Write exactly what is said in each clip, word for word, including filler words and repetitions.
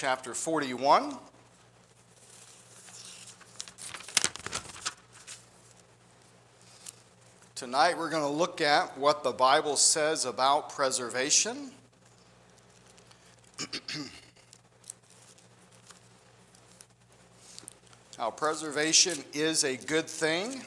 chapter forty-one. Tonight we're going to look at what the Bible says about preservation. How preservation is a good thing.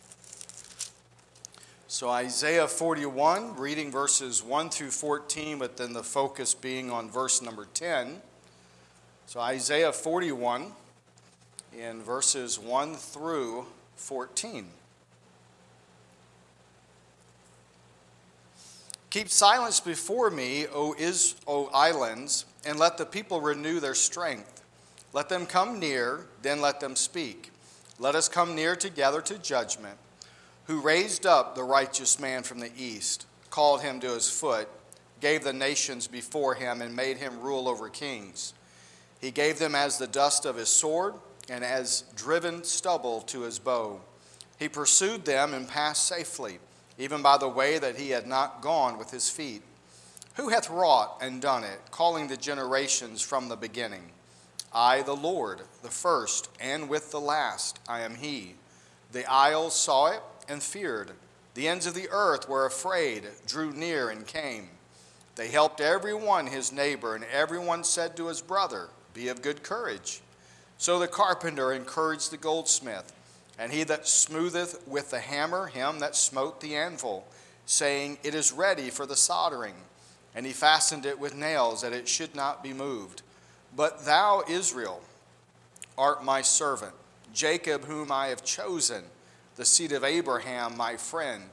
So Isaiah forty-one, reading verses one through fourteen, but then the focus being on verse number ten. So Isaiah forty-one in verses one through fourteen. Keep silence before me, O, Is- o islands, and let the people renew their strength. Let them come near, then let them speak. Let us come near together to judgment. Who raised up the righteous man from the east, called him to his foot, gave the nations before him, and made him rule over kings. He gave them as the dust of his sword, and as driven stubble to his bow. He pursued them and passed safely, even by the way that he had not gone with his feet. Who hath wrought and done it, calling the generations from the beginning? I, the Lord, the first, and with the last, I am he. The isles saw it and feared. The ends of the earth were afraid, drew near and came. They helped every one his neighbor, and everyone said to his brother, Be of good courage. So the carpenter encouraged the goldsmith, and he that smootheth with the hammer him that smote the anvil, saying, It is ready for the soldering. And he fastened it with nails, that it should not be moved. But thou, Israel, art my servant, Jacob whom I have chosen, the seed of Abraham my friend.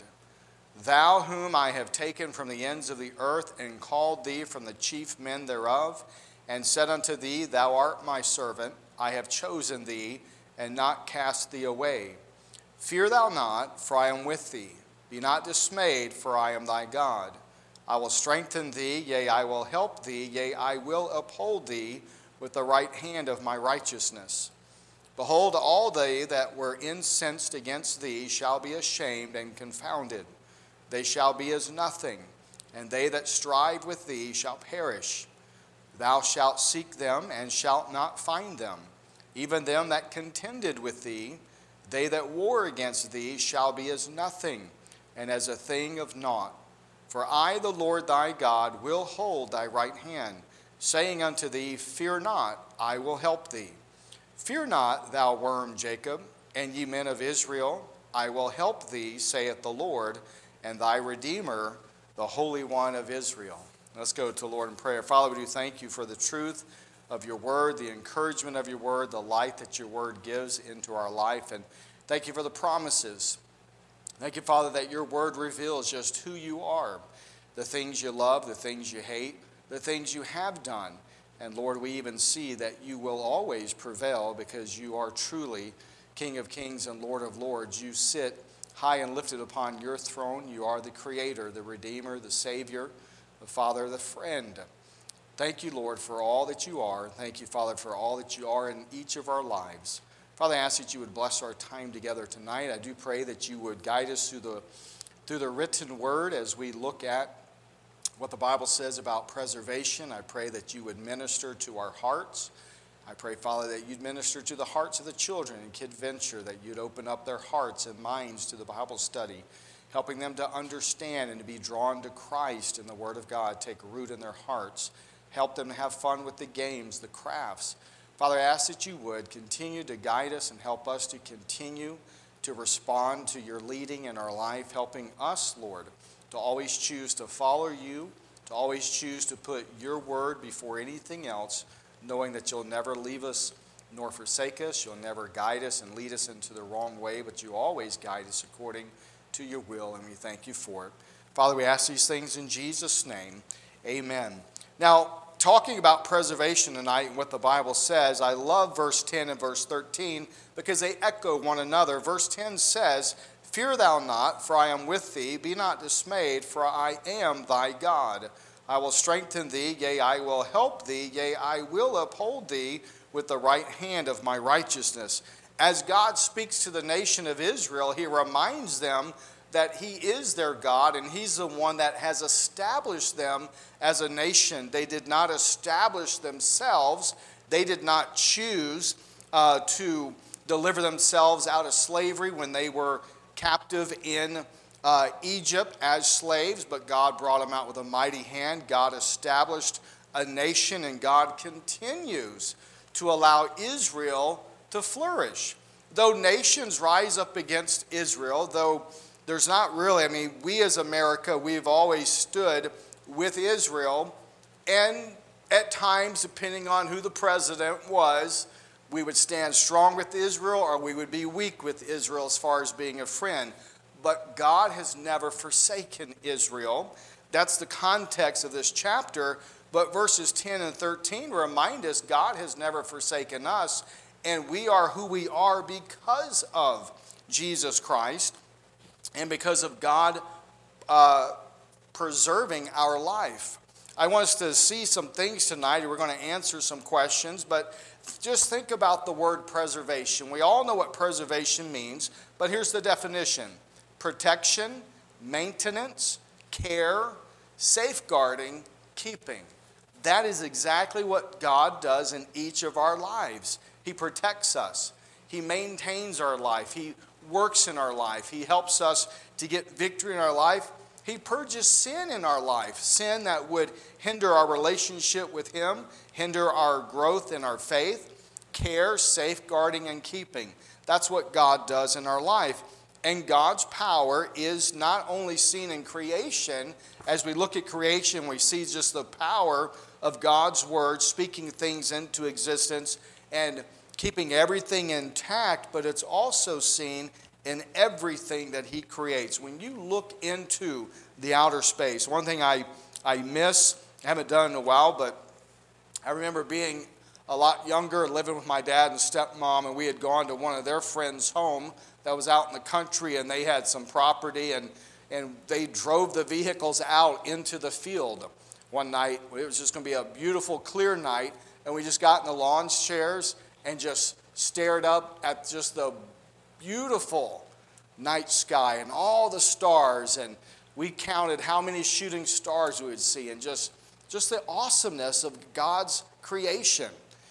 Thou whom I have taken from the ends of the earth, and called thee from the chief men thereof, and said unto thee, Thou art my servant, I have chosen thee, and not cast thee away. Fear thou not, for I am with thee. Be not dismayed, for I am thy God. I will strengthen thee, yea, I will help thee, yea, I will uphold thee with the right hand of my righteousness. Behold, all they that were incensed against thee shall be ashamed and confounded. They shall be as nothing, and they that strive with thee shall perish. Thou shalt seek them, and shalt not find them. Even them that contended with thee, they that war against thee, shall be as nothing, and as a thing of naught. For I, the Lord thy God, will hold thy right hand, saying unto thee, Fear not, I will help thee. Fear not, thou worm Jacob, and ye men of Israel, I will help thee, saith the Lord, and thy Redeemer, the Holy One of Israel. Let's go to the Lord in prayer. Father, we do thank you for the truth of your word, the encouragement of your word, the light that your word gives into our life. And thank you for the promises. Thank you, Father, that your word reveals just who you are, the things you love, the things you hate, the things you have done. And Lord, we even see that you will always prevail because you are truly King of kings and Lord of lords. You sit high and lifted upon your throne. You are the Creator, the Redeemer, the Savior, the Father, the Friend. Thank you, Lord, for all that you are. Thank you, Father, for all that you are in each of our lives. Father, I ask that you would bless our time together tonight. I do pray that you would guide us through the, through the written word as we look at what the Bible says about preservation. I pray that you would minister to our hearts. I pray, Father, that you'd minister to the hearts of the children in Kid Venture, that you'd open up their hearts and minds to the Bible study, helping them to understand and to be drawn to Christ and the Word of God, take root in their hearts. Help them to have fun with the games, the crafts. Father, I ask that you would continue to guide us and help us to continue to respond to your leading in our life, helping us, Lord, to always choose to follow you, to always choose to put your word before anything else, knowing that you'll never leave us nor forsake us. You'll never guide us and lead us into the wrong way, but you always guide us according to your will, and we thank you for it. Father, we ask these things in Jesus' name. Amen. Now, talking about preservation tonight and what the Bible says, I love verse ten and verse thirteen because they echo one another. Verse ten says, Fear thou not, for I am with thee. Be not dismayed, for I am thy God. I will strengthen thee, yea, I will help thee, yea, I will uphold thee with the right hand of my righteousness. As God speaks to the nation of Israel, he reminds them that he is their God, and he's the one that has established them as a nation. They did not establish themselves. They did not choose uh, to deliver themselves out of slavery when they were captive in uh, Egypt as slaves, but God brought them out with a mighty hand. God established a nation, and God continues to allow Israel to flourish. Though nations rise up against Israel, though there's not really, I mean, we as America, we've always stood with Israel, and at times, depending on who the president was, we would stand strong with Israel or we would be weak with Israel as far as being a friend. But God has never forsaken Israel. That's the context of this chapter. But verses ten and thirteen remind us God has never forsaken us, and we are who we are because of Jesus Christ and because of God uh, preserving our life. I want us to see some things tonight. We're going to answer some questions, but just think about the word preservation. We all know what preservation means, but here's the definition: protection, maintenance, care, safeguarding, keeping. That is exactly what God does in each of our lives. He protects us. He maintains our life. He works in our life. He helps us to get victory in our life. He purges sin in our life, sin that would hinder our relationship with Him, hinder our growth in our faith, care, safeguarding, and keeping. That's what God does in our life. And God's power is not only seen in creation. As we look at creation, we see just the power of God's word speaking things into existence and keeping everything intact, but it's also seen in everything that He creates. When you look into the outer space, one thing I, I miss, I haven't done in a while, but I remember being a lot younger, living with my dad and stepmom, and we had gone to one of their friends' home that was out in the country, and they had some property, and, and they drove the vehicles out into the field one night. It was just going to be a beautiful, clear night, and we just got in the lawn chairs and just stared up at just the beautiful night sky and all the stars, and we counted how many shooting stars we would see, and just, just the awesomeness of God's creation.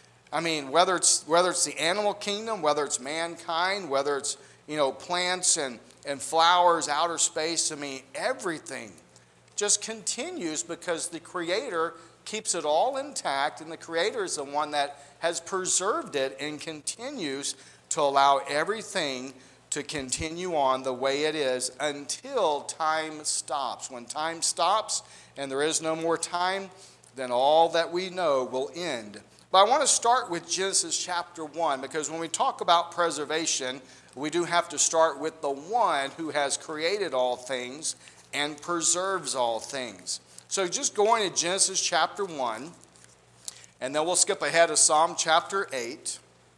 I mean, whether it's whether it's the animal kingdom, whether it's mankind, whether it's, you know, plants and, and flowers, outer space, I mean, everything just continues because the Creator keeps it all intact, and the Creator is the one that has preserved it and continues to allow everything to continue on the way it is until time stops. When time stops and there is no more time, then all that we know will end. But I want to start with Genesis chapter one, because when we talk about preservation, we do have to start with the one who has created all things and preserves all things. So just going to Genesis chapter one, and then we'll skip ahead to Psalm chapter eight.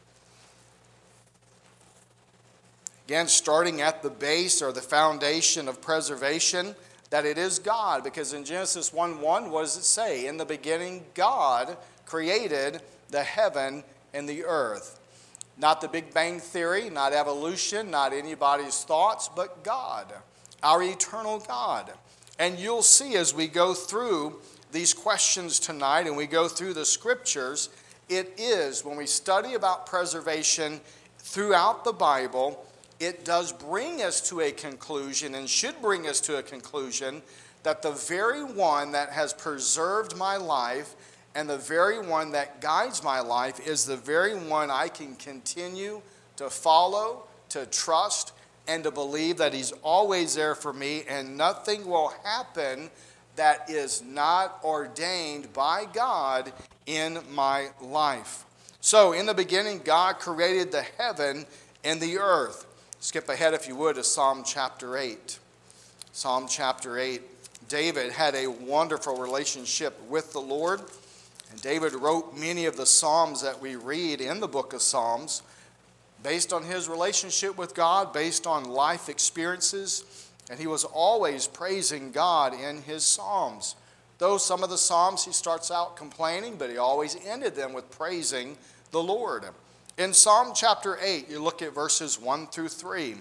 Again, starting at the base or the foundation of preservation, that it is God. Because in Genesis one one, what does it say? In the beginning, God created the heaven and the earth. Not the Big Bang Theory, not evolution, not anybody's thoughts, but God, our eternal God. And you'll see as we go through these questions tonight and we go through the scriptures, it is, when we study about preservation throughout the Bible, it does bring us to a conclusion, and should bring us to a conclusion, that the very one that has preserved my life and the very one that guides my life is the very one I can continue to follow, to trust, and to believe that He's always there for me, and nothing will happen that is not ordained by God in my life. So, in the beginning, God created the heaven and the earth. Skip ahead, if you would, to Psalm chapter eight. Psalm chapter eight. David had a wonderful relationship with the Lord, and David wrote many of the Psalms that we read in the book of Psalms based on his relationship with God, based on life experiences, and he was always praising God in his Psalms. Though some of the Psalms he starts out complaining, but he always ended them with praising the Lord. In Psalm chapter eight, you look at verses one through three.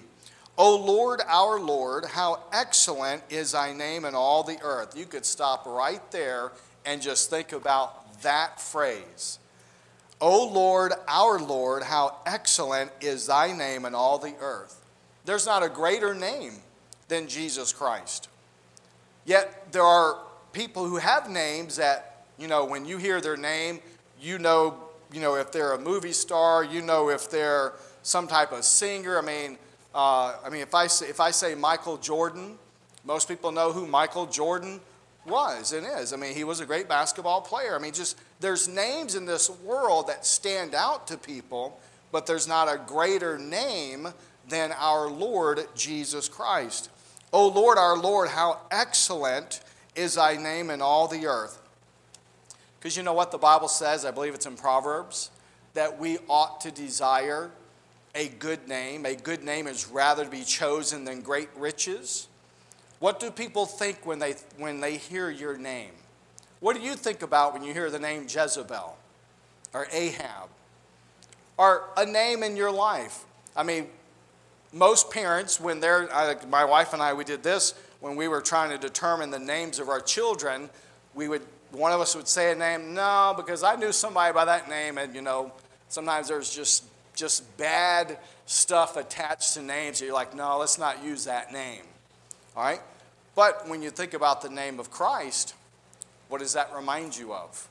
O Lord, our Lord, how excellent is thy name in all the earth. You could stop right there and just think about that phrase. O Lord, our Lord, how excellent is thy name in all the earth. There's not a greater name than Jesus Christ. Yet there are people who have names that, you know, when you hear their name, you know, you know if they're a movie star, you know if they're some type of singer. I mean, uh, I mean, if I say, if I say Michael Jordan, most people know who Michael Jordan was and is. I mean, he was a great basketball player. I mean, just there's names in this world that stand out to people, but there's not a greater name than our Lord Jesus Christ. O Lord, our Lord, how excellent is thy name in all the earth. Because you know what the Bible says, I believe it's in Proverbs, that we ought to desire a good name. A good name is rather to be chosen than great riches. What do people think when they when they hear your name? What do you think about when you hear the name Jezebel or Ahab or a name in your life? I mean, most parents, when they're, my wife and I, we did this when we were trying to determine the names of our children. We would, one of us would say a name, no, because I knew somebody by that name, and you know, sometimes there's just just bad stuff attached to names. So you're like, no, let's not use that name. All right? But when you think about the name of Christ, what does that remind you of?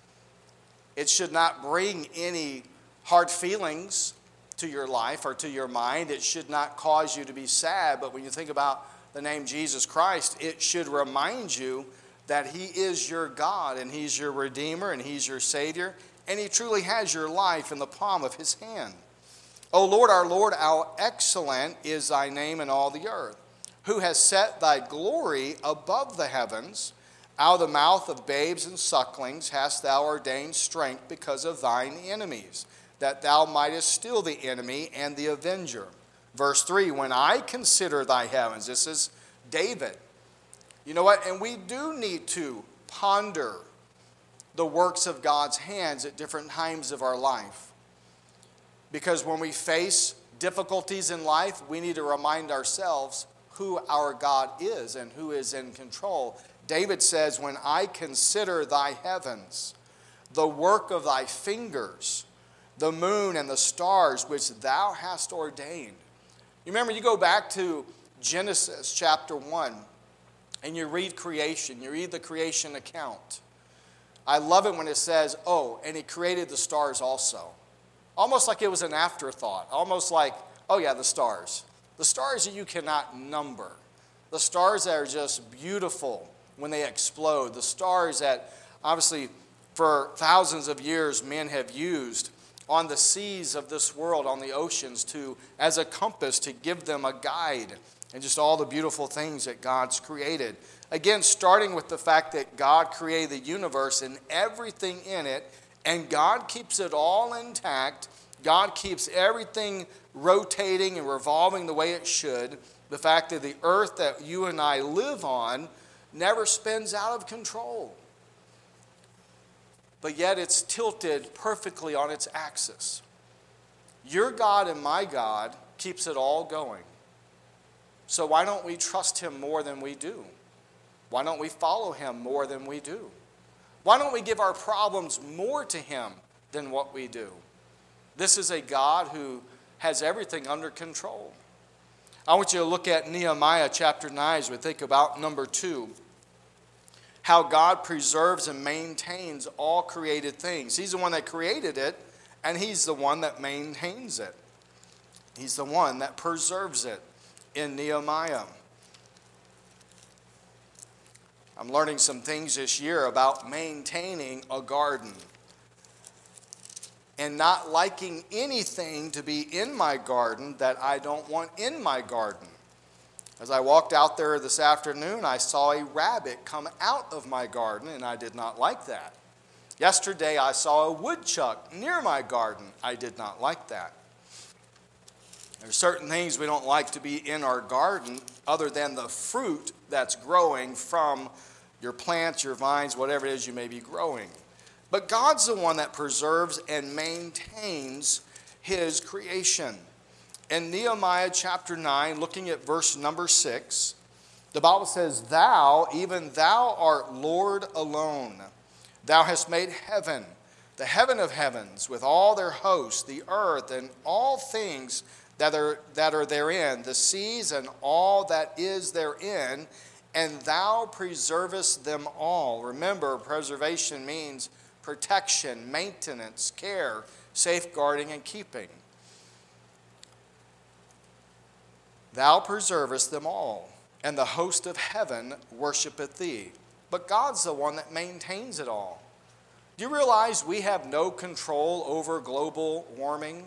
It should not bring any hard feelings to your life or to your mind. It should not cause you to be sad. But when you think about the name Jesus Christ, it should remind you that he is your God and he's your Redeemer and he's your Savior, and he truly has your life in the palm of his hand. O Lord, our Lord, how excellent is thy name in all the earth, who has set thy glory above the heavens. Out of the mouth of babes and sucklings hast thou ordained strength because of thine enemies, that thou mightest still the enemy and the avenger. Verse three, when I consider thy heavens, this is David. You know what? And we do need to ponder the works of God's hands at different times of our life. Because when we face difficulties in life, we need to remind ourselves who our God is and who is in control. David says, when I consider thy heavens, the work of thy fingers, the moon and the stars which thou hast ordained. You remember, you go back to Genesis chapter one, and you read creation. You read the creation account. I love it when it says, oh, and he created the stars also. Almost like it was an afterthought. Almost like, oh yeah, the stars. The stars that you cannot number. The stars that are just beautiful when they explode. The stars that, obviously, for thousands of years, men have used on the seas of this world, on the oceans, to as a compass to give them a guide, and just all the beautiful things that God's created. Again, starting with the fact that God created the universe and everything in it, and God keeps it all intact. God keeps everything rotating and revolving the way it should. The fact that the earth that you and I live on never spins out of control. But yet it's tilted perfectly on its axis. Your God and my God keeps it all going. So why don't we trust him more than we do? Why don't we follow him more than we do? Why don't we give our problems more to him than what we do? This is a God who has everything under control. I want you to look at Nehemiah chapter nine as we think about number two. How God preserves and maintains all created things. He's the one that created it, and he's the one that maintains it. He's the one that preserves it in Nehemiah. I'm learning some things this year about maintaining a garden and not liking anything to be in my garden that I don't want in my garden. As I walked out there this afternoon, I saw a rabbit come out of my garden, and I did not like that. Yesterday, I saw a woodchuck near my garden. I did not like that. There are certain things we don't like to be in our garden other than the fruit that's growing from your plants, your vines, whatever it is you may be growing. But God's the one that preserves and maintains his creation. In Nehemiah chapter nine, looking at verse number six, the Bible says, Thou, even thou art Lord alone. Thou hast made heaven, the heaven of heavens, with all their hosts, the earth, and all things that are, that are therein, the seas and all that is therein, and thou preservest them all. Remember, preservation means protection, maintenance, care, safeguarding, and keeping. Thou preservest them all, and the host of heaven worshipeth thee. But God's the one that maintains it all. Do you realize we have no control over global warming?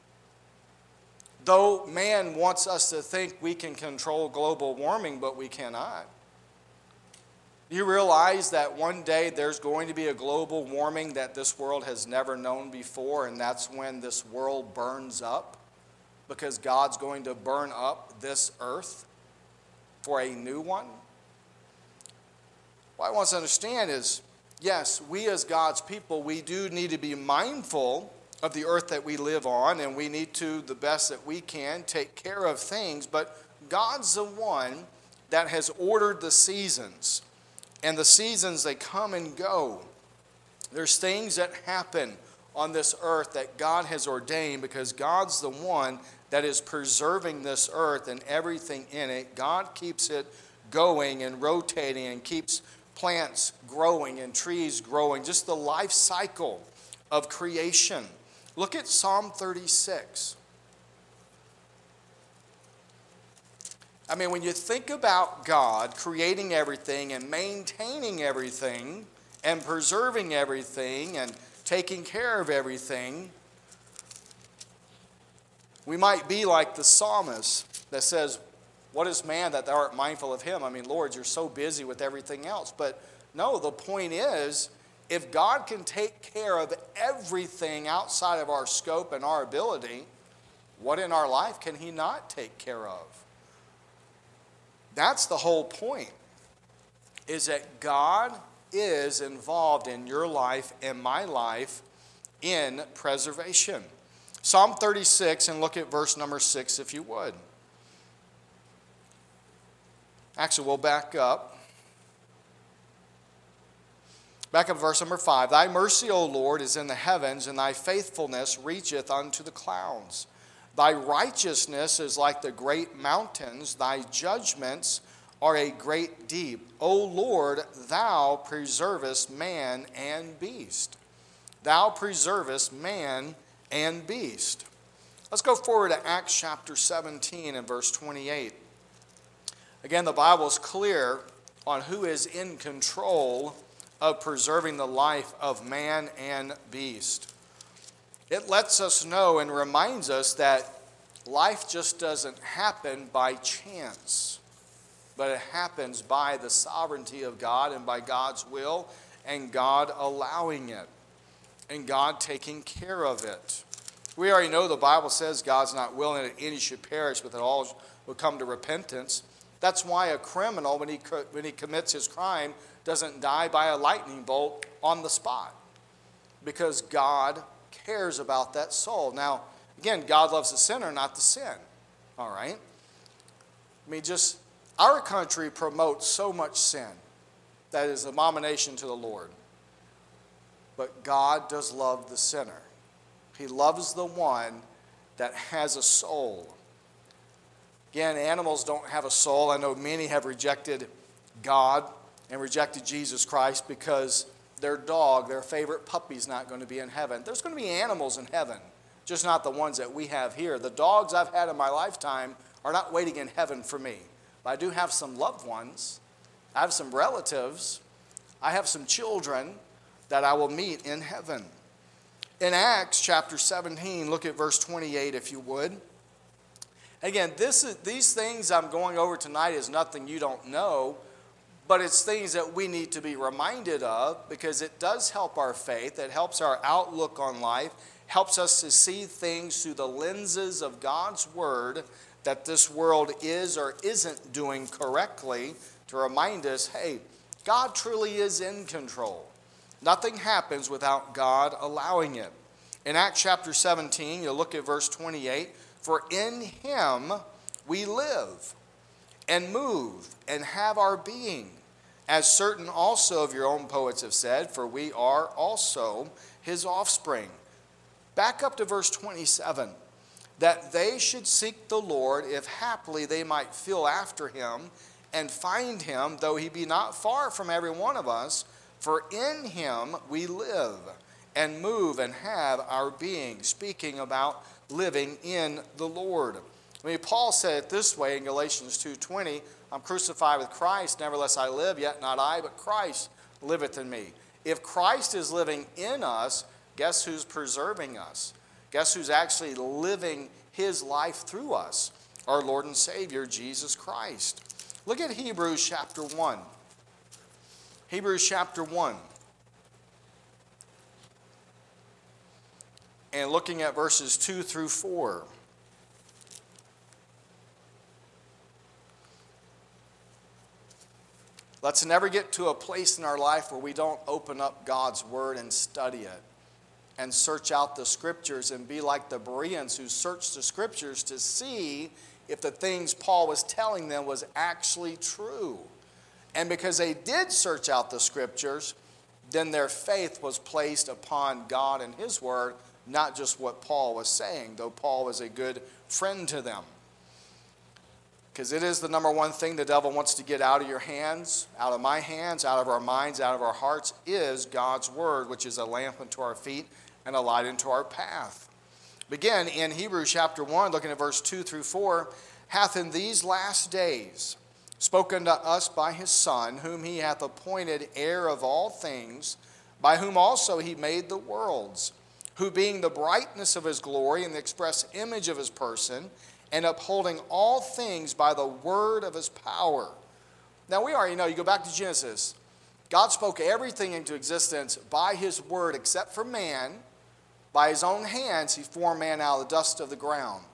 Though man wants us to think we can control global warming, but we cannot. You realize that one day there's going to be a global warming that this world has never known before, and that's when this world burns up, because God's going to burn up this earth for a new one? What I want us to understand is, yes, we as God's people, we do need to be mindful of the earth that we live on, and we need to, the best that we can, take care of things, but God's the one that has ordered the seasons. And the seasons, they come and go. There's things that happen on this earth that God has ordained, because God's the one that is preserving this earth and everything in it. God keeps it going and rotating and keeps plants growing and trees growing. Just the life cycle of creation. Look at Psalm thirty-six. I mean, when you think about God creating everything and maintaining everything and preserving everything and taking care of everything, we might be like the psalmist that says, what is man that thou art mindful of him? I mean, Lord, you're so busy with everything else. But no, the point is, if God can take care of everything outside of our scope and our ability, what in our life can he not take care of? That's the whole point, is that God is involved in your life and my life in preservation. Psalm thirty-six, and look at verse number six if you would. Actually, we'll back up. Back up verse number five. Thy mercy, O Lord, is in the heavens, and thy faithfulness reacheth unto the clouds. Thy righteousness is like the great mountains. Thy judgments are a great deep. O Lord, thou preservest man and beast. Thou preservest man and beast. Let's go forward to Acts chapter seventeen and verse twenty-eight. Again, the Bible is clear on who is in control of preserving the life of man and beast. It lets us know and reminds us that life just doesn't happen by chance, but it happens by the sovereignty of God and by God's will and God allowing it and God taking care of it. We already know the Bible says God's not willing that any should perish, but that all will come to repentance. That's why a criminal, when he, when he commits his crime, doesn't die by a lightning bolt on the spot, because God cares about that soul. Now, again, God loves the sinner, not the sin. All right? I mean, just, our country promotes so much sin that is an abomination to the Lord. But God does love the sinner. He loves the one that has a soul. Again, animals don't have a soul. I know many have rejected God and rejected Jesus Christ because their dog, their favorite puppy, is not going to be in heaven. There's going to be animals in heaven, just not the ones that we have here. The dogs I've had in my lifetime are not waiting in heaven for me. But I do have some loved ones. I have some relatives. I have some children that I will meet in heaven. In Acts chapter seventeen, look at verse twenty-eight if you would. Again, this is, these things I'm going over tonight is nothing you don't know, but it's things that we need to be reminded of, because it does help our faith. It helps our outlook on life, helps us to see things through the lenses of God's Word, that this world is or isn't doing correctly, to remind us, hey, God truly is in control. Nothing happens without God allowing it. In Acts chapter seventeen, you'll look at verse twenty-eight. For in him we live and move and have our being, as certain also of your own poets have said, for we are also his offspring. Back up to verse twenty-seven. That they should seek the Lord, if haply they might feel after him, and find him, though he be not far from every one of us. For in him we live and move and have our being. Speaking about living in the Lord. I mean, Paul said it this way in Galatians two twenty, I'm crucified with Christ, nevertheless I live, yet not I, but Christ liveth in me. If Christ is living in us, guess who's preserving us? Guess who's actually living his life through us? Our Lord and Savior, Jesus Christ. Look at Hebrews chapter one. Hebrews chapter one. And looking at verses two through four. Let's never get to a place in our life where we don't open up God's word and study it and search out the scriptures and be like the Bereans who searched the scriptures to see if the things Paul was telling them was actually true. And because they did search out the scriptures, then their faith was placed upon God and his word, not just what Paul was saying, though Paul was a good friend to them. Because it is the number one thing the devil wants to get out of your hands, out of my hands, out of our minds, out of our hearts, is God's word, which is a lamp unto our feet and a light unto our path. Begin in Hebrews chapter one, looking at verse two through four, hath in these last days spoken to us by his Son, whom he hath appointed heir of all things, by whom also he made the worlds, who being the brightness of his glory and the express image of his person, and upholding all things by the word of his power. Now we already know, you go back to Genesis, God spoke everything into existence by his word except for man. By his own hands he formed man out of the dust of the ground.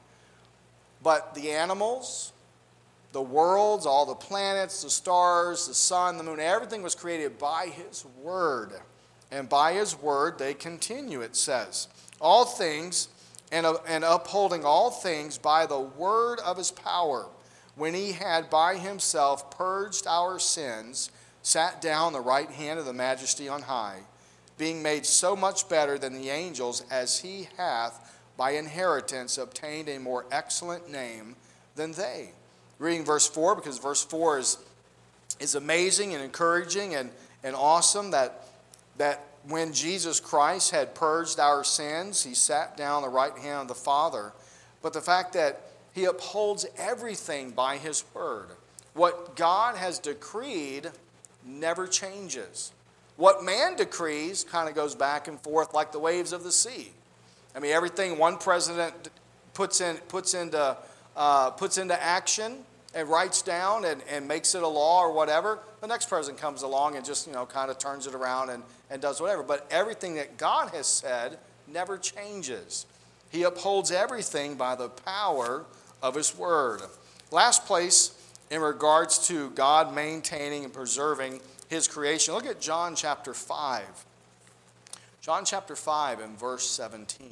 But the animals, the worlds, all the planets, the stars, the sun, the moon, everything was created by his word. And by his word they continue, it says. All things, and, and upholding all things by the word of his power, when he had by himself purged our sins, sat down on the right hand of the majesty on high, being made so much better than the angels, as he hath by inheritance obtained a more excellent name than they. Reading verse four, because verse four is, is amazing and encouraging and, and awesome, that, that when Jesus Christ had purged our sins, he sat down on the right hand of the Father. But the fact that he upholds everything by his word. What God has decreed never changes. What man decrees kind of goes back and forth like the waves of the sea. I mean, everything one president puts in puts into uh, puts into action and writes down and, and makes it a law or whatever, the next president comes along and just, you know, kind of turns it around and, and does whatever. But everything that God has said never changes. He upholds everything by the power of his word. Last place in regards to God maintaining and preserving his creation. Look at John chapter five. John chapter five and verse seventeen.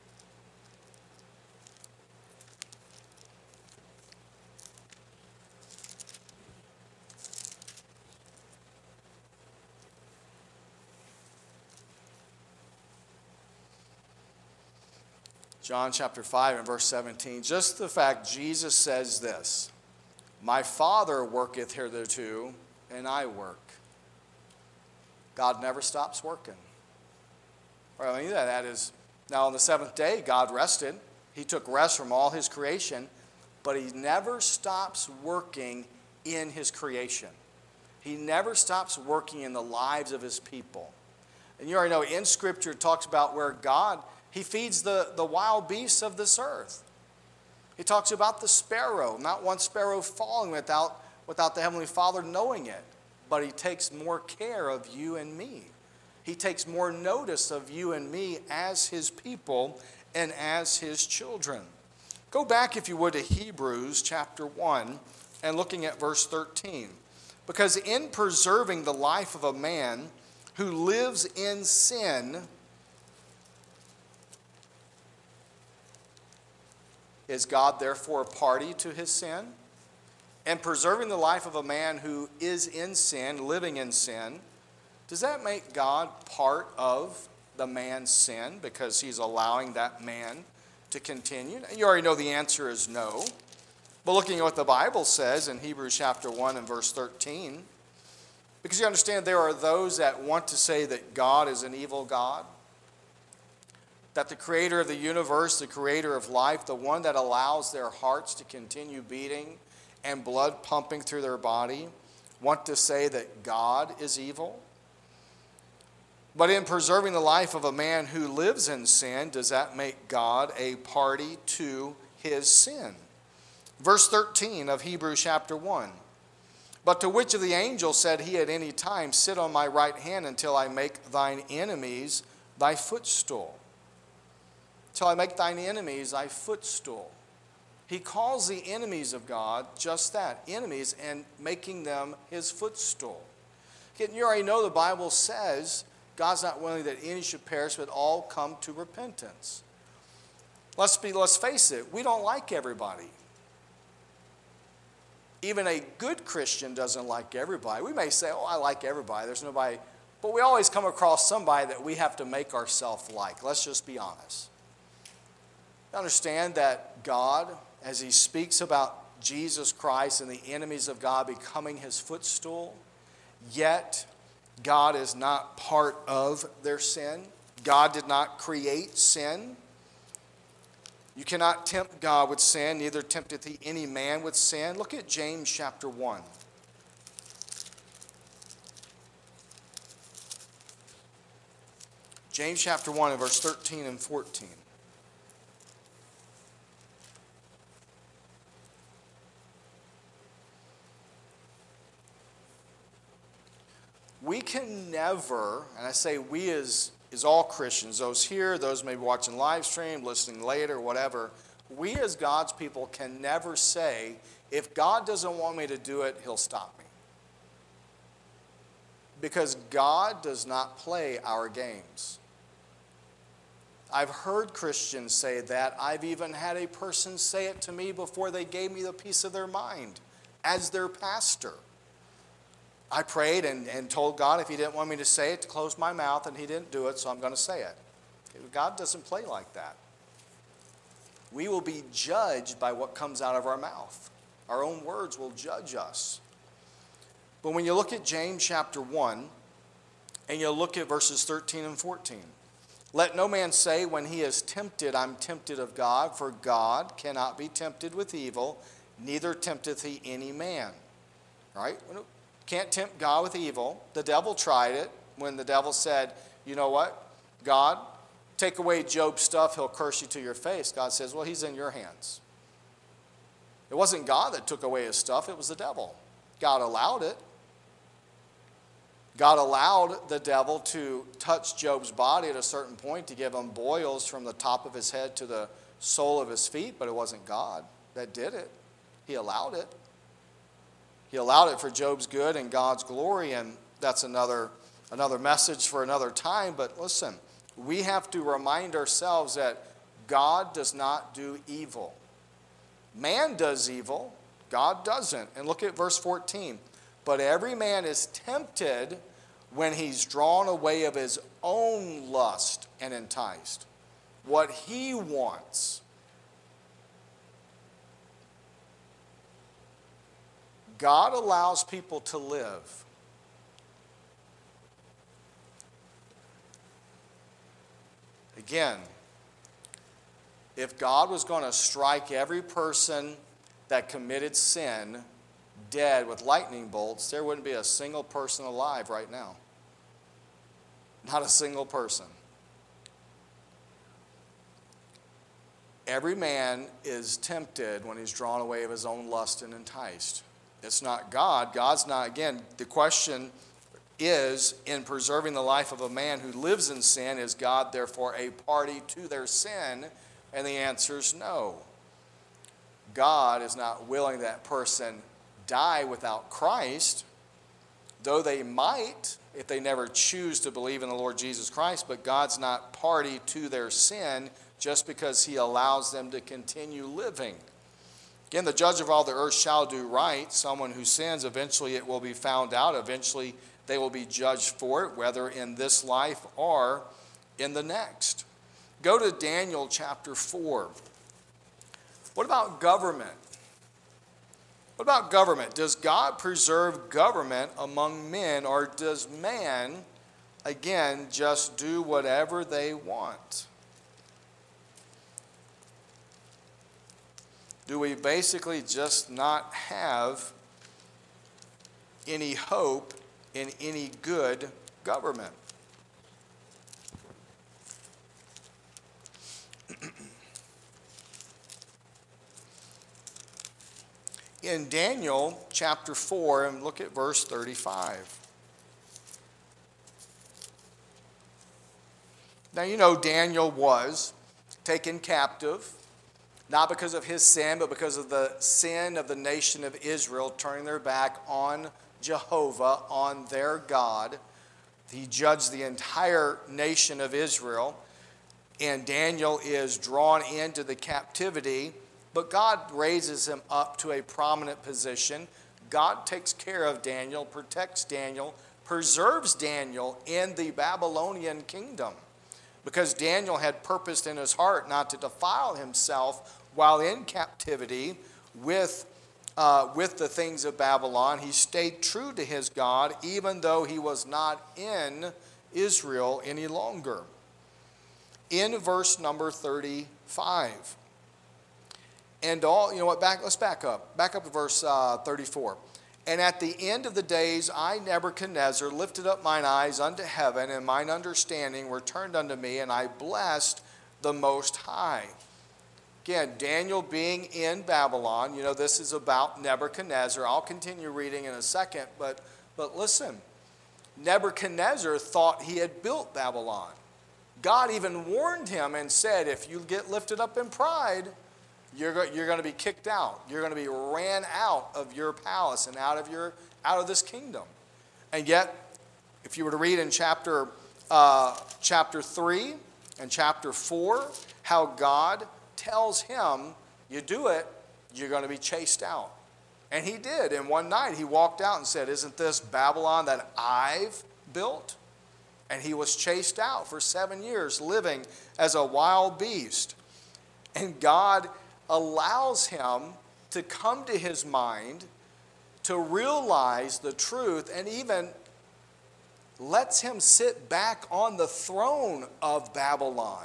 John chapter five and verse seventeen. Just the fact Jesus says this, my Father worketh hitherto, and I work. God never stops working. Well, I mean, that is, now on the seventh day, God rested. He took rest from all his creation, but he never stops working in his creation. He never stops working in the lives of his people. And you already know, in Scripture, it talks about where God, he feeds the, the wild beasts of this earth. He talks about the sparrow, not one sparrow falling without, without the Heavenly Father knowing it. But he takes more care of you and me. He takes more notice of you and me as his people and as his children. Go back, if you would, to Hebrews chapter one and looking at verse thirteen. Because in preserving the life of a man who lives in sin, Is God therefore a party to his sin? And preserving the life of a man who is in sin, living in sin, does that make God part of the man's sin because he's allowing that man to continue? And you already know the answer is no. But looking at what the Bible says in Hebrews chapter one and verse thirteen, because you understand there are those that want to say that God is an evil God, that the creator of the universe, the creator of life, the one that allows their hearts to continue beating and blood pumping through their body, want to say that God is evil. But in preserving the life of a man who lives in sin, does that make God a party to his sin? Verse thirteen of Hebrews chapter one. But to which of the angels said he at any time, sit on my right hand until I make thine enemies thy footstool? Till I make thine enemies thy footstool. He calls the enemies of God just that, enemies, and making them his footstool. You already know the Bible says God's not willing that any should perish, but all come to repentance. Let's be, let's face it, we don't like everybody. Even a good Christian doesn't like everybody. We may say, oh, I like everybody. There's nobody. But we always come across somebody that we have to make ourselves like. Let's just be honest. Understand that God, as he speaks about Jesus Christ and the enemies of God becoming his footstool, yet God is not part of their sin. God did not create sin. You cannot tempt God with sin, neither tempteth he any man with sin. Look at James chapter one. James chapter one and verse thirteen and fourteen. We can never, and I say we as is all Christians, those here, those maybe watching live stream, listening later, whatever, we as God's people can never say, if God doesn't want me to do it, he'll stop me. Because God does not play our games. I've heard Christians say that. I've even had a person say it to me before they gave me the piece of their mind as their pastor. I prayed and, and told God if he didn't want me to say it, to close my mouth, and he didn't do it, so I'm going to say it. God doesn't play like that. We will be judged by what comes out of our mouth. Our own words will judge us. But when you look at James chapter one, and you look at verses thirteen and fourteen, let no man say when he is tempted, I'm tempted of God, for God cannot be tempted with evil, neither tempteth he any man. Right? Can't tempt God with evil. The devil tried it when the devil said, you know what, God, take away Job's stuff, he'll curse you to your face. God says, well, he's in your hands. It wasn't God that took away his stuff, it was the devil. God allowed it. God allowed the devil to touch Job's body at a certain point to give him boils from the top of his head to the sole of his feet, but it wasn't God that did it. He allowed it. He allowed it for Job's good and God's glory, and that's another, another message for another time. But listen, we have to remind ourselves that God does not do evil. Man does evil, God doesn't. And look at verse fourteen. But every man is tempted when he's drawn away of his own lust and enticed. What he wants. God allows people to live. Again, if God was going to strike every person that committed sin dead with lightning bolts, there wouldn't be a single person alive right now. Not a single person. Every man is tempted when he's drawn away of his own lust and enticed. It's not God. God's not, again, the question is, in preserving the life of a man who lives in sin, is God therefore a party to their sin? And the answer is no. God is not willing that person die without Christ, though they might if they never choose to believe in the Lord Jesus Christ, but God's not party to their sin just because he allows them to continue living. Again, the judge of all the earth shall do right. Someone who sins, eventually it will be found out. Eventually they will be judged for it, whether in this life or in the next. Go to Daniel chapter four. What about government? What about government? Does God preserve government among men, or does man, again, just do whatever they want? Do we basically just not have any hope in any good government? In Daniel chapter four, and look at verse thirty-five. Now, you know, Daniel was taken captive, not because of his sin, but because of the sin of the nation of Israel, turning their back on Jehovah, on their God. He judged the entire nation of Israel, and Daniel is drawn into the captivity. But God raises him up to a prominent position. God takes care of Daniel, protects Daniel, preserves Daniel in the Babylonian kingdom, because Daniel had purposed in his heart not to defile himself while in captivity with, uh, with the things of Babylon. He stayed true to his God, even though he was not in Israel any longer. In verse number thirty-five. And all, you know what, back, let's back up. Back up to verse uh, thirty-four. And at the end of the days, I, Nebuchadnezzar, lifted up mine eyes unto heaven, and mine understanding were turned unto me, and I blessed the Most High. Again, Daniel being in Babylon, you know, this is about Nebuchadnezzar. I'll continue reading in a second, but, but listen. Nebuchadnezzar thought he had built Babylon. God even warned him and said, if you get lifted up in pride, You're, go, you're going to be kicked out. You're going to be ran out of your palace and out of your out of this kingdom. And yet, if you were to read in chapter uh, chapter three and chapter four, how God tells him, you do it, you're going to be chased out. And he did. And one night he walked out and said, isn't this Babylon that I've built? And he was chased out for seven years, living as a wild beast. And God allows him to come to his mind, to realize the truth, and even lets him sit back on the throne of Babylon.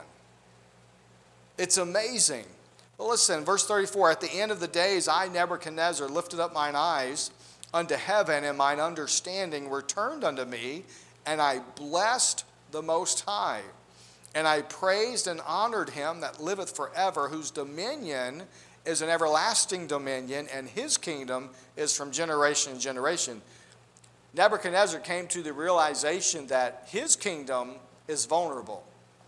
It's amazing. But listen, verse thirty-four, at the end of the days, I, Nebuchadnezzar, lifted up mine eyes unto heaven, and mine understanding were turned unto me, and I blessed the Most High. And I praised and honored him that liveth forever, whose dominion is an everlasting dominion, and his kingdom is from generation to generation. Nebuchadnezzar came to the realization that his kingdom is vulnerable.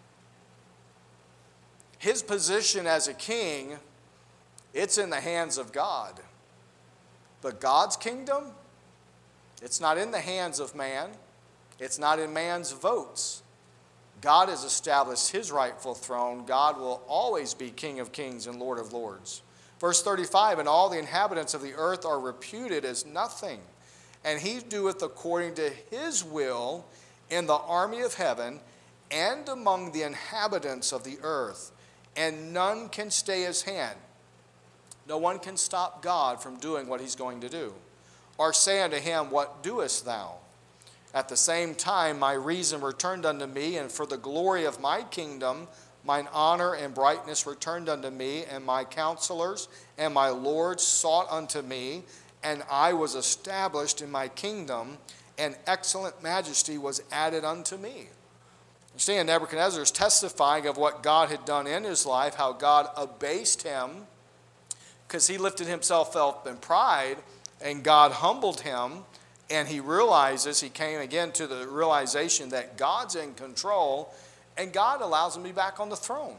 His position as a king, it's in the hands of God. But God's kingdom, it's not in the hands of man. It's not in man's votes. God has established his rightful throne. God will always be King of kings and Lord of lords. Verse thirty-five, and all the inhabitants of the earth are reputed as nothing, and he doeth according to his will in the army of heaven and among the inhabitants of the earth, and none can stay his hand. No one can stop God from doing what he's going to do, or say unto him, what doest thou? At the same time, my reason returned unto me, and for the glory of my kingdom, mine honor and brightness returned unto me, and my counselors and my lords sought unto me, and I was established in my kingdom, and excellent majesty was added unto me. You see, Nebuchadnezzar is testifying of what God had done in his life, how God abased him, because he lifted himself up in pride, and God humbled him. And he realizes, he came again to the realization that God's in control, and God allows him to be back on the throne.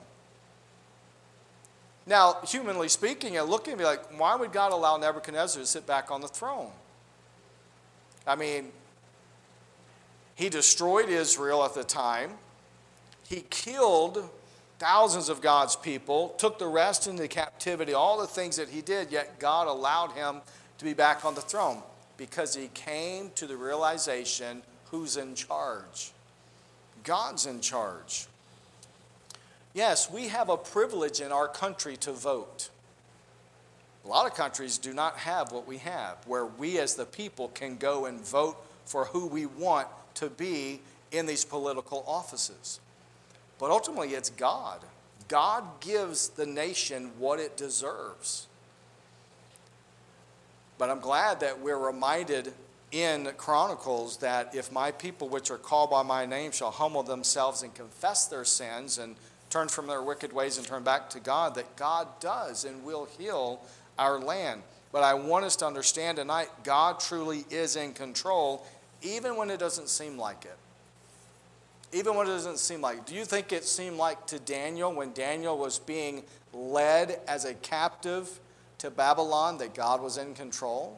Now, humanly speaking, and looking at me like, why would God allow Nebuchadnezzar to sit back on the throne? I mean, he destroyed Israel at the time. He killed thousands of God's people, took the rest into captivity, all the things that he did, yet God allowed him to be back on the throne because he came to the realization who's in charge. God's in charge. Yes, we have a privilege in our country to vote. A lot of countries do not have what we have, where we as the people can go and vote for who we want to be in these political offices. But ultimately, it's God. God gives the nation what it deserves. But I'm glad that we're reminded in Chronicles that if my people which are called by my name shall humble themselves and confess their sins and turn from their wicked ways and turn back to God, that God does and will heal our land. But I want us to understand tonight, God truly is in control, even when it doesn't seem like it. Even when it doesn't seem like it. Do you think it seemed like to Daniel, when Daniel was being led as a captive to Babylon, that God was in control?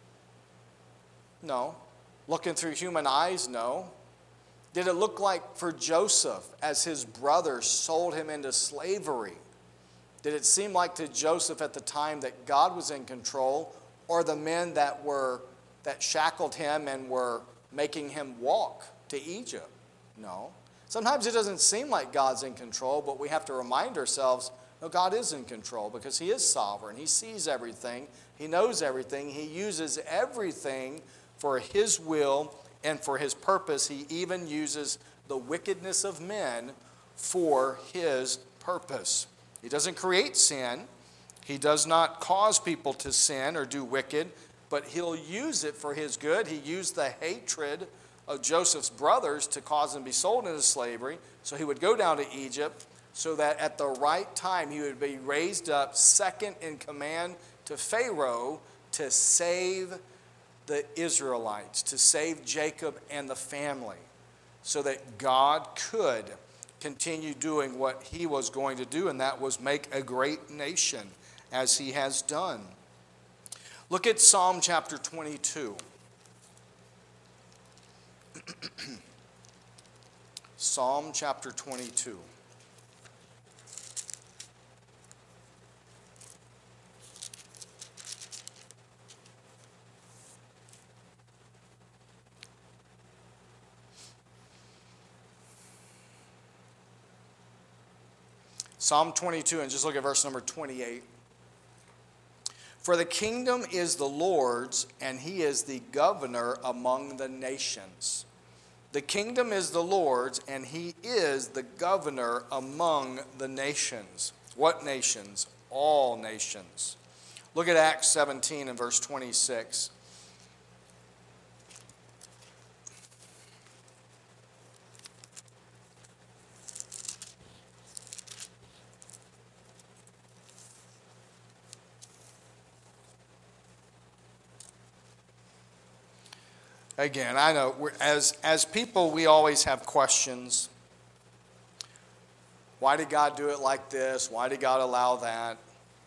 No. Looking through human eyes, no. Did it look like for Joseph, as his brothers sold him into slavery? Did it seem like to Joseph at the time that God was in control, or the men that were that shackled him and were making him walk to Egypt? No. Sometimes it doesn't seem like God's in control, but we have to remind ourselves, no, God is in control because he is sovereign. He sees everything. He knows everything. He uses everything for his will and for his purpose. He even uses the wickedness of men for his purpose. He doesn't create sin. He does not cause people to sin or do wicked, but he'll use it for his good. He used the hatred of Joseph's brothers to cause them to be sold into slavery. So he would go down to Egypt so that at the right time he would be raised up second in command to Pharaoh to save the Israelites, to save Jacob and the family, so that God could continue doing what he was going to do, and that was make a great nation as he has done. Look at Psalm chapter twenty-two. Psalm chapter twenty-two. Psalm twenty-two, and just look at verse number twenty-eight. For the kingdom is the Lord's, and he is the governor among the nations. The kingdom is the Lord's, and he is the governor among the nations. What nations? All nations. Look at Acts seventeen and verse twenty-six. Again, I know we're, as, as people, we always have questions. Why did God do it like this? Why did God allow that?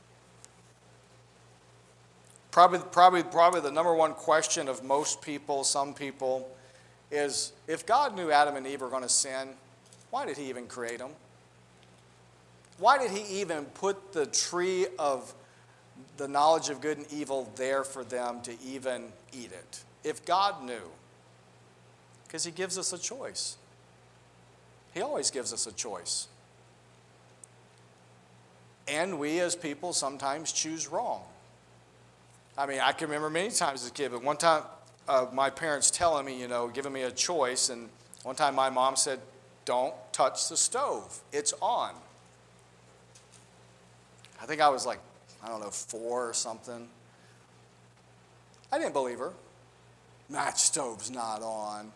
Probably, probably, probably the number one question of most people, some people, is if God knew Adam and Eve were going to sin, why did he even create them? Why did he even put the tree of the knowledge of good and evil there for them to even eat it? If God knew, because he gives us a choice. He always gives us a choice. And we as people sometimes choose wrong. I mean, I can remember many times as a kid, but one time uh, my parents telling me, you know, giving me a choice, and one time my mom said, don't touch the stove, it's on. I think I was like, I don't know, four or something. I didn't believe her. That stove's not on.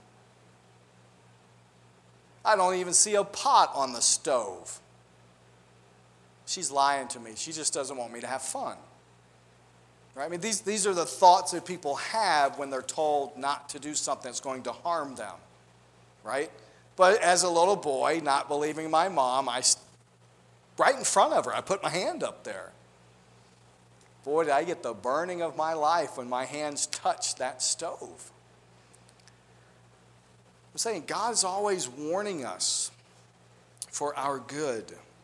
I don't even see a pot on the stove. She's lying to me. She just doesn't want me to have fun. Right? I mean, these, these are the thoughts that people have when they're told not to do something that's going to harm them. Right? But as a little boy, not believing my mom, I, right in front of her, I put my hand up there. Boy, did I get the burning of my life when my hands touched that stove. I'm saying God's always warning us for our good.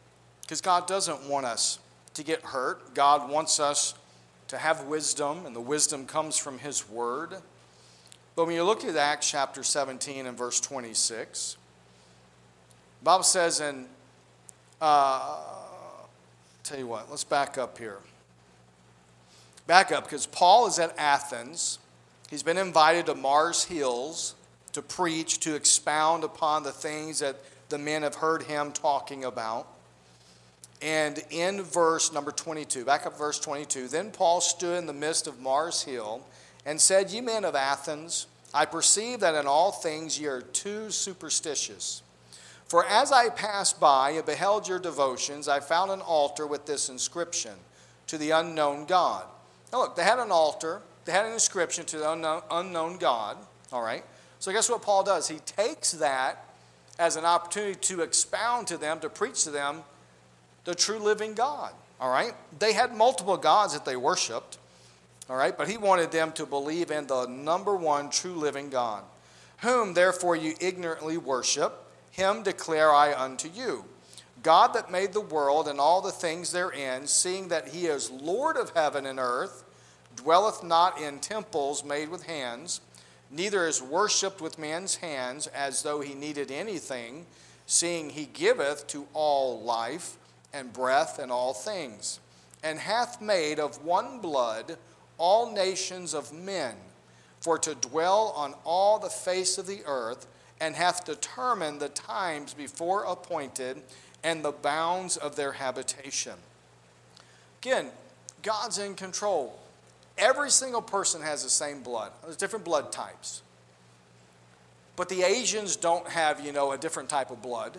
Because God doesn't want us to get hurt. God wants us to have wisdom, and the wisdom comes from his word. But when you look at Acts chapter seventeen and verse twenty-six, the Bible says, and uh, tell you what, let's back up here. Back up, because Paul is at Athens. He's been invited to Mars Hills to preach, to expound upon the things that the men have heard him talking about. And in verse number twenty-two, back up verse twenty-two, then Paul stood in the midst of Mars Hill and said, Ye men of Athens, I perceive that in all things ye are too superstitious. For as I passed by and beheld your devotions, I found an altar with this inscription, to the unknown God. Now look, they had an altar, they had an inscription to the unknown, unknown God, all right? So guess what Paul does? He takes that as an opportunity to expound to them, to preach to them, the true living God, all right? They had multiple gods that they worshiped, all right? But he wanted them to believe in the number one true living God. Whom therefore you ignorantly worship, him declare I unto you. God that made the world and all the things therein, seeing that he is Lord of heaven and earth, dwelleth not in temples made with hands, neither is worshipped with man's hands as though he needed anything, seeing he giveth to all life and breath and all things, and hath made of one blood all nations of men, for to dwell on all the face of the earth, and hath determined the times before appointed, and the bounds of their habitation. Again, God's in control. Every single person has the same blood. There's different blood types. But the Asians don't have, you know, a different type of blood.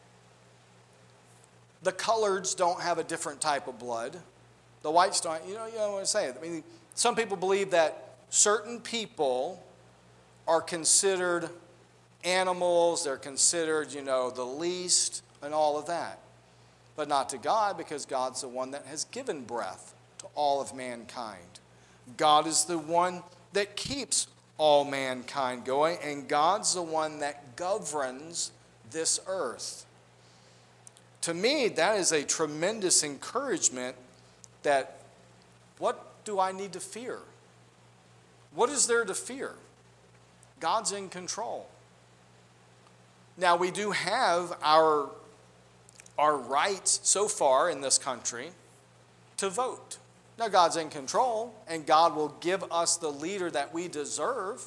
The coloreds don't have a different type of blood. The whites don't, you know, you know what I'm saying. I mean, some people believe that certain people are considered animals, they're considered, you know, the least, and all of that. But not to God, because God's the one that has given breath to all of mankind. God is the one that keeps all mankind going, and God's the one that governs this earth. To me, that is a tremendous encouragement that what do I need to fear? What is there to fear? God's in control. Now, we do have our, our rights so far in this country to vote. Now, God's in control, and God will give us the leader that we deserve,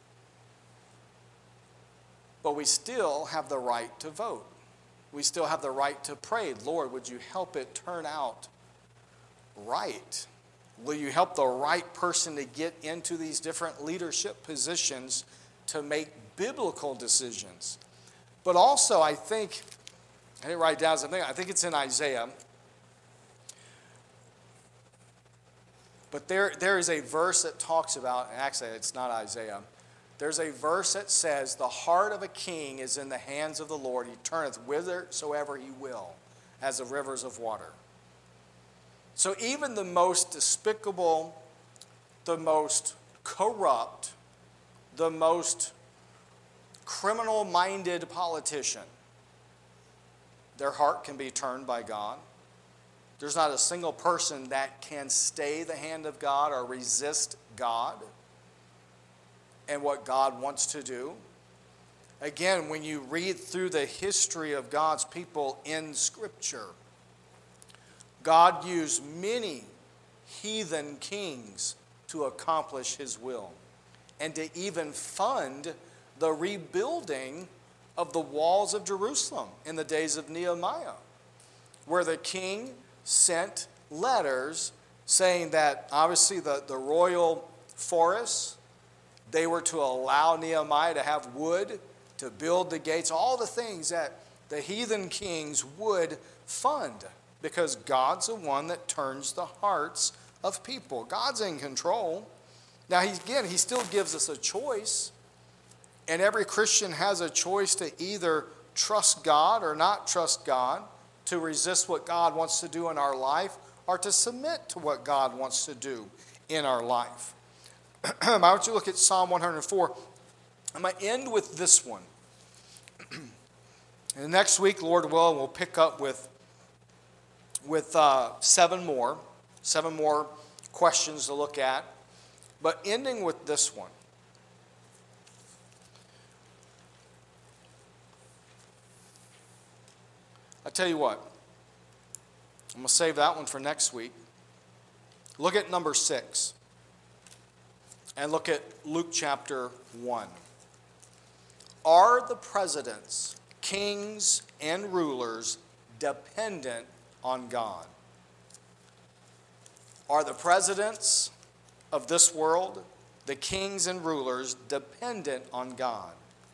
but we still have the right to vote. We still have the right to pray, Lord, would you help it turn out right? Will you help the right person to get into these different leadership positions to make biblical decisions? But also, I think, I didn't write down something, I think it's in Isaiah. But there, there is a verse that talks about, and actually it's not Isaiah, there's a verse that says, the heart of a king is in the hands of the Lord. He turneth whithersoever he will, as the rivers of water. So even the most despicable, the most corrupt, the most criminal-minded politician, their heart can be turned by God. There's not a single person that can stay the hand of God or resist God and what God wants to do. Again, when you read through the history of God's people in Scripture, God used many heathen kings to accomplish his will and to even fund the rebuilding of the walls of Jerusalem in the days of Nehemiah, where the king sent letters saying that obviously the, the royal forests, they were to allow Nehemiah to have wood to build the gates, all the things that the heathen kings would fund, because God's the one that turns the hearts of people. God's in control. Now, he, again, he still gives us a choice, and every Christian has a choice to either trust God or not trust God, to resist what God wants to do in our life, or to submit to what God wants to do in our life. I want you to look at Psalm one hundred four. I'm going to end with this one. And next week, Lord willing, we'll pick up with with uh, seven more, seven more questions to look at, but ending with this one. I tell you what, I'm going to save that one for next week. Look at number six. And look at Luke chapter one. Are the presidents, kings, and rulers dependent on God? Are the presidents of this world, the kings and rulers, dependent on God?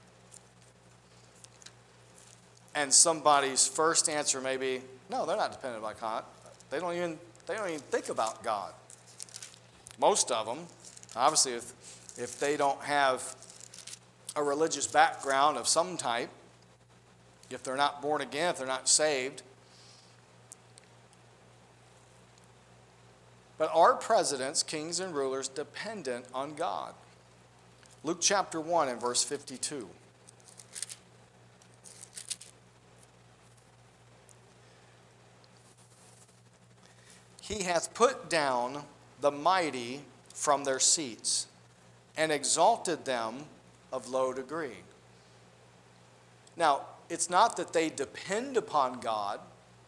And somebody's first answer may be, no, they're not dependent on God. They don't even, they don't even think about God. Most of them, obviously, if, if they don't have a religious background of some type, if they're not born again, if they're not saved. But are presidents, kings, and rulers dependent on God? Luke chapter one and verse fifty-two. He hath put down the mighty from their seats, and exalted them of low degree. Now, it's not that they depend upon God,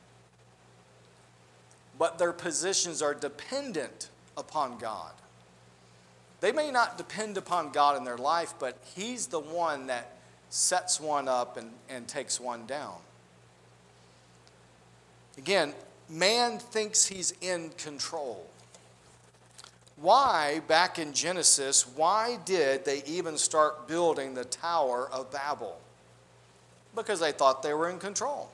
but their positions are dependent upon God. They may not depend upon God in their life, but He's the one that sets one up and, and takes one down. Again, man thinks he's in control. Why, back in Genesis, why did they even start building the Tower of Babel? Because they thought they were in control.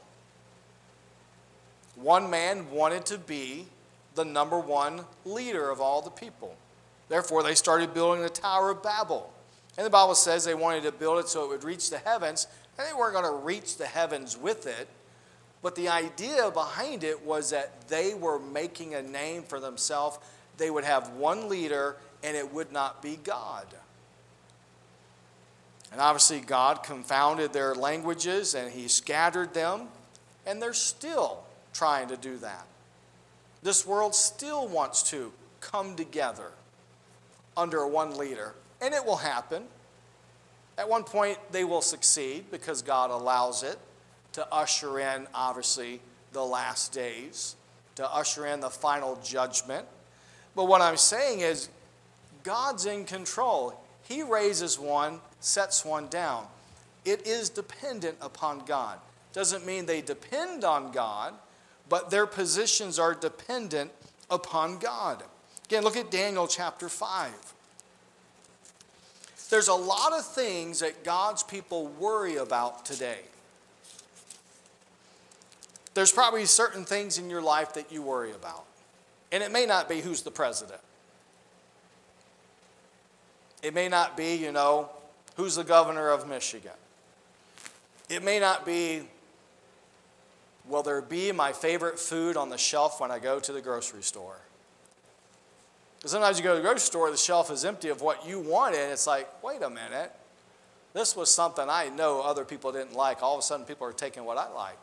One man wanted to be the number one leader of all the people. Therefore, they started building the Tower of Babel. And the Bible says they wanted to build it so it would reach the heavens, and they weren't going to reach the heavens with it. But the idea behind it was that they were making a name for themselves. They would have one leader, and it would not be God. And obviously, God confounded their languages, and He scattered them, and they're still trying to do that. This world still wants to come together under one leader, and it will happen. At one point, they will succeed because God allows it to usher in, obviously, the last days, to usher in the final judgment. But what I'm saying is, God's in control. He raises one, sets one down. It is dependent upon God. Doesn't mean they depend on God, but their positions are dependent upon God. Again, look at Daniel chapter five. There's a lot of things that God's people worry about today. There's probably certain things in your life that you worry about. And it may not be who's the president. It may not be, you know, who's the governor of Michigan. It may not be, will there be my favorite food on the shelf when I go to the grocery store? Because sometimes you go to the grocery store, the shelf is empty of what you wanted, and it's like, wait a minute. This was something I know other people didn't like. All of a sudden, people are taking what I like.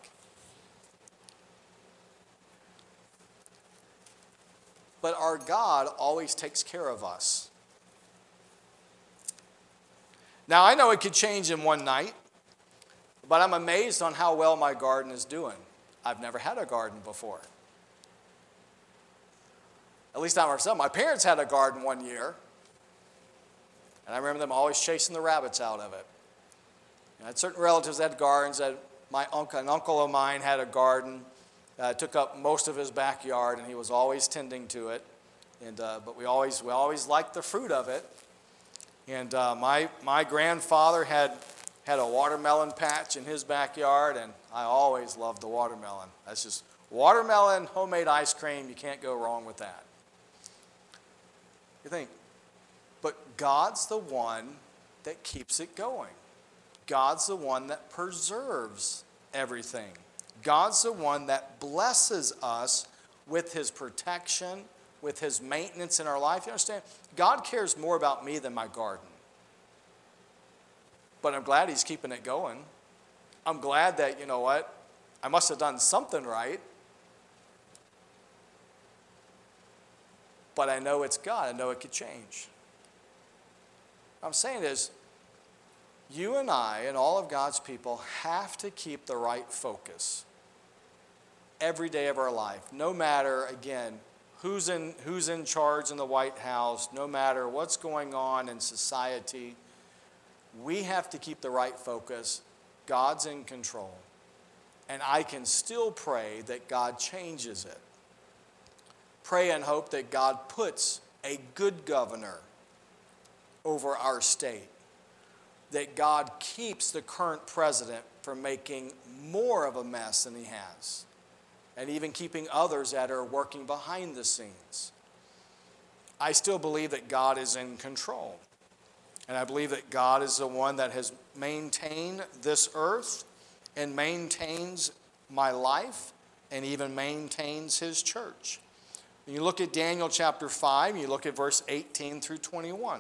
But our God always takes care of us. Now, I know it could change in one night, but I'm amazed on how well my garden is doing. I've never had a garden before. At least not myself. My parents had a garden one year, and I remember them always chasing the rabbits out of it. I had certain relatives that had gardens. That my uncle, an uncle of mine had a garden. Uh, took up most of his backyard, and he was always tending to it. And uh, but we always we always liked the fruit of it. And uh, my my grandfather had had a watermelon patch in his backyard, and I always loved the watermelon. That's just watermelon homemade ice cream. You can't go wrong with that. You think, but God's the one that keeps it going. God's the one that preserves everything. God's the one that blesses us with His protection, with His maintenance in our life. You understand? God cares more about me than my garden. But I'm glad He's keeping it going. I'm glad that, you know what, I must have done something right but I know it's God. I know it could change. What I'm saying is, you and I and all of God's people have to keep the right focus every day of our life. No matter, again, who's in, who's in charge in the White House, no matter what's going on in society, we have to keep the right focus. God's in control. And I can still pray that God changes it. Pray and hope that God puts a good governor over our state. That God keeps the current president from making more of a mess than he has. And even keeping others that are working behind the scenes. I still believe that God is in control. And I believe that God is the one that has maintained this earth and maintains my life and even maintains his church. When you look at Daniel chapter five, you look at verse eighteen through twenty-one.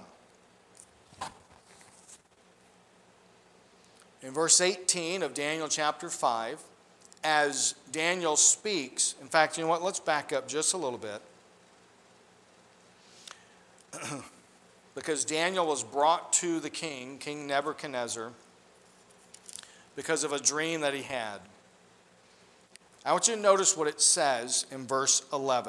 In verse eighteen of Daniel chapter five, as Daniel speaks, in fact, you know what, let's back up just a little bit. Because Daniel was brought to the king, King Nebuchadnezzar, because of a dream that he had. I want you to notice what it says in verse eleven.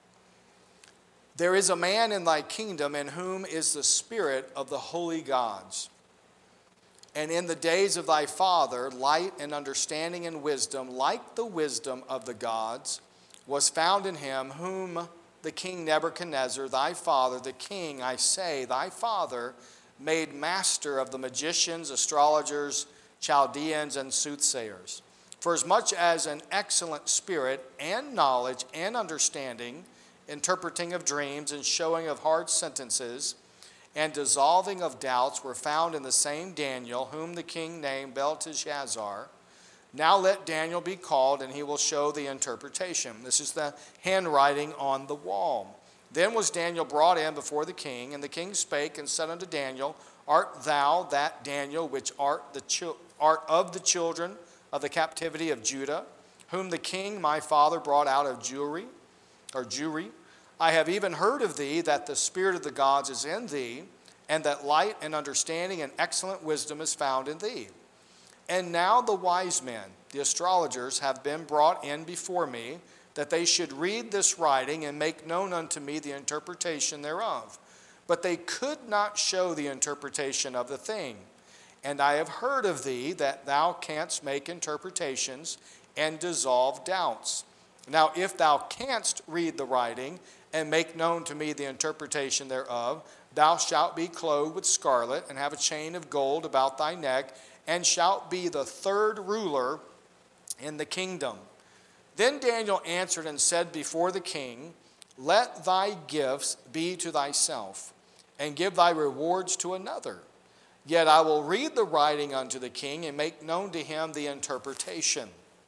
There is a man in thy kingdom in whom is the spirit of the holy gods. And in the days of thy father, light and understanding and wisdom, like the wisdom of the gods, was found in him, whom the king Nebuchadnezzar, thy father, the king, I say, thy father, made master of the magicians, astrologers, Chaldeans, and soothsayers. For as much as an excellent spirit and knowledge and understanding, interpreting of dreams and showing of hard sentences, and dissolving of doubts were found in the same Daniel, whom the king named Belteshazzar. Now let Daniel be called, and he will show the interpretation. This is the handwriting on the wall. Then was Daniel brought in before the king, and the king spake and said unto Daniel, Art thou that Daniel which art, the chil- art of the children of the captivity of Judah, whom the king my father brought out of Jewry, or Jewry? I have even heard of thee that the spirit of the gods is in thee, and that light and understanding and excellent wisdom is found in thee. And now the wise men, the astrologers, have been brought in before me, that they should read this writing and make known unto me the interpretation thereof. But they could not show the interpretation of the thing. And I have heard of thee that thou canst make interpretations and dissolve doubts. Now if thou canst read the writing and make known to me the interpretation thereof, thou shalt be clothed with scarlet and have a chain of gold about thy neck, and shalt be the third ruler in the kingdom. Then Daniel answered and said before the king, Let thy gifts be to thyself, and give thy rewards to another. Yet I will read the writing unto the king, and make known to him the interpretation.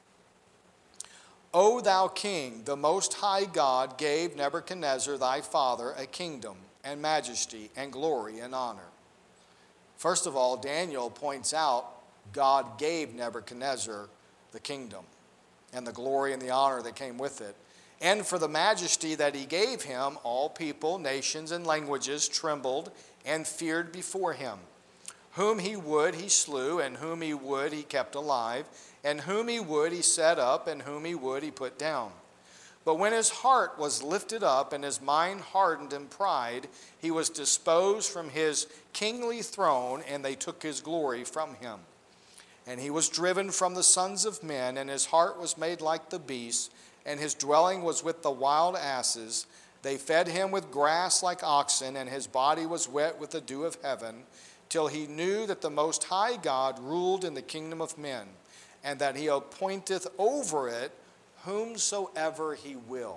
O thou king, the most high God gave Nebuchadnezzar thy father a kingdom, and majesty, and glory, and honor. First of all, Daniel points out God gave Nebuchadnezzar the kingdom, and the glory and the honor that came with it. And for the majesty that he gave him, all people, nations, and languages trembled and feared before him. Whom he would he slew, and whom he would he kept alive, and whom he would he set up, and whom he would he put down. But when his heart was lifted up, and his mind hardened in pride, he was disposed from his kingly throne, and they took his glory from him. And he was driven from the sons of men, and his heart was made like the beasts, and his dwelling was with the wild asses. They fed him with grass like oxen, and his body was wet with the dew of heaven, till he knew that the Most High God ruled in the kingdom of men, and that he appointeth over it whomsoever he will.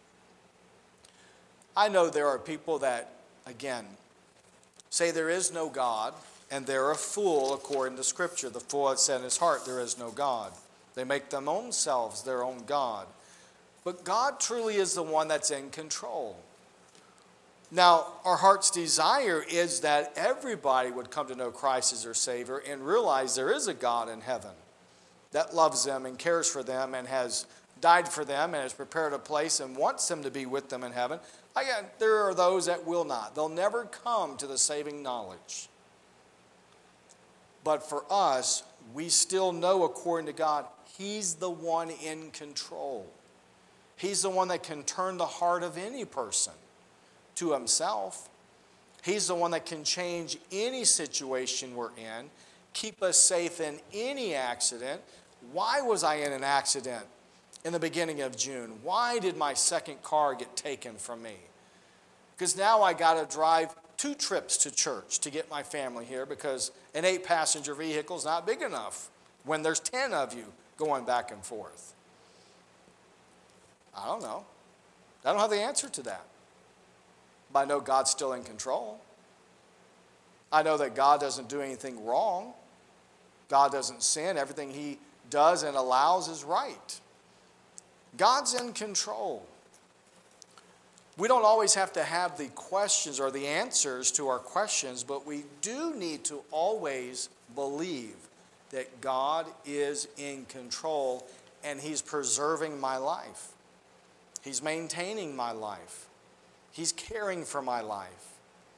I know there are people that, again, say there is no God, and they're a fool according to Scripture. The fool hath said in his heart, there is no God. They make them own selves their own God. But God truly is the one that's in control. Now, our heart's desire is that everybody would come to know Christ as their Savior and realize there is a God in heaven that loves them and cares for them and has died for them and has prepared a place and wants them to be with them in heaven. Again, there are those that will not. They'll never come to the saving knowledge. But for us, we still know, according to God, He's the one in control. He's the one that can turn the heart of any person to Himself. He's the one that can change any situation we're in, keep us safe in any accident. Why was I in an accident in the beginning of June? Why did my second car get taken from me? Because now I got to drive two trips to church to get my family here, because an eight-passenger vehicle is not big enough when there's ten of you going back and forth. I don't know. I don't have the answer to that. But I know God's still in control. I know that God doesn't do anything wrong. God doesn't sin. Everything He does and allows is right. God's in control. We don't always have to have the questions or the answers to our questions, but we do need to always believe that God is in control and He's preserving my life. He's maintaining my life. He's caring for my life.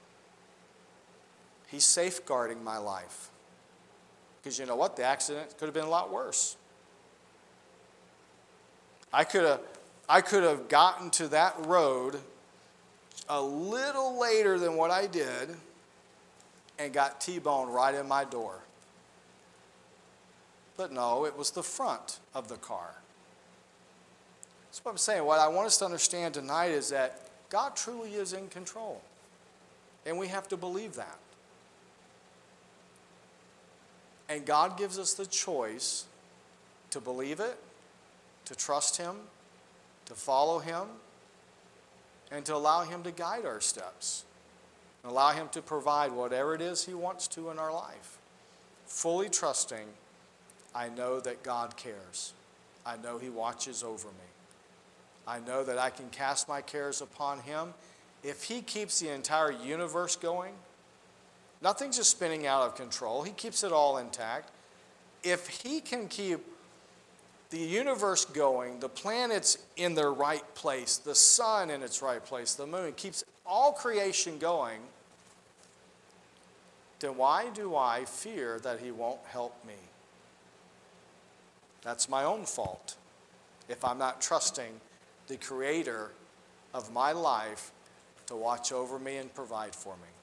He's safeguarding my life. Because you know what? The accident could have been a lot worse. I could have, I could have gotten to that road a little later than what I did and got T-boned right in my door. But no, it was the front of the car. That's what I'm saying. What I want us to understand tonight is that God truly is in control. And we have to believe that. And God gives us the choice to believe it, to trust Him, to follow Him, and to allow Him to guide our steps. And allow Him to provide whatever it is He wants to in our life. Fully trusting, I know that God cares. I know He watches over me. I know that I can cast my cares upon Him. If He keeps the entire universe going, nothing's just spinning out of control. He keeps it all intact. If He can keep the universe going, the planets in their right place, the sun in its right place, the moon, keeps all creation going, then why do I fear that He won't help me? That's my own fault if I'm not trusting the Creator of my life to watch over me and provide for me.